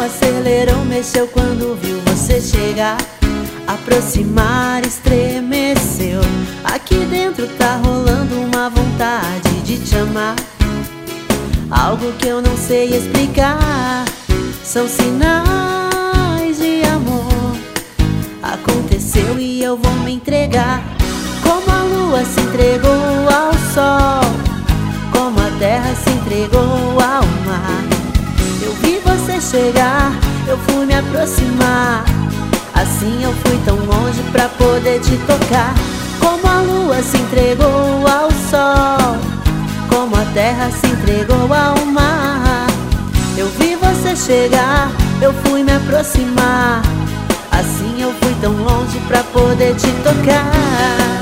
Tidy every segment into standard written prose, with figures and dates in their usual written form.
acelerou, mexeu quando viu você chegar. Aproximar, estremeceu. Aqui dentro tá rolando uma vontade de te amar. Algo que eu não sei explicar. São sinais de amor. Aconteceu e eu vou me entregar. Como a lua se entregou ao sol, como a terra se entregou ao mar. Eu vi você chegar, eu fui me aproximar. Assim eu fui tão longe pra poder te tocar. Como a lua se entregou ao sol, como a terra se entregou ao mar. Eu vi você chegar, eu fui me aproximar. Assim eu fui tão longe pra poder te tocar.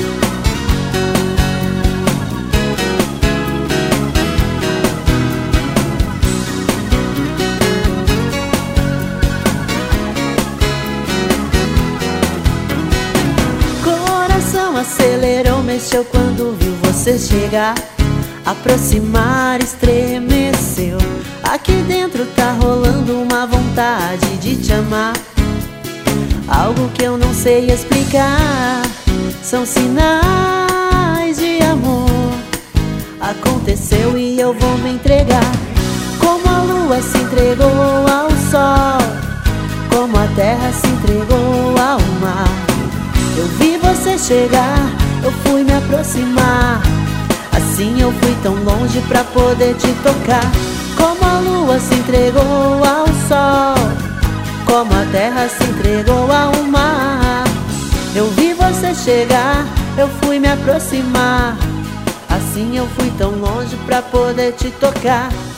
Acelerou, mexeu quando viu você chegar. Aproximar, estremeceu. Aqui dentro tá rolando uma vontade de te amar. Algo que eu não sei explicar. São sinais de amor. Aconteceu e eu vou me entregar. Como a lua se entregou ao sol, como a terra se entregou ao mar. Eu vi você chegar, eu fui me aproximar. Assim eu fui tão longe pra poder te tocar. Como a lua se entregou ao sol, como a terra se entregou ao mar. Eu vi você chegar, eu fui me aproximar. Assim eu fui tão longe pra poder te tocar.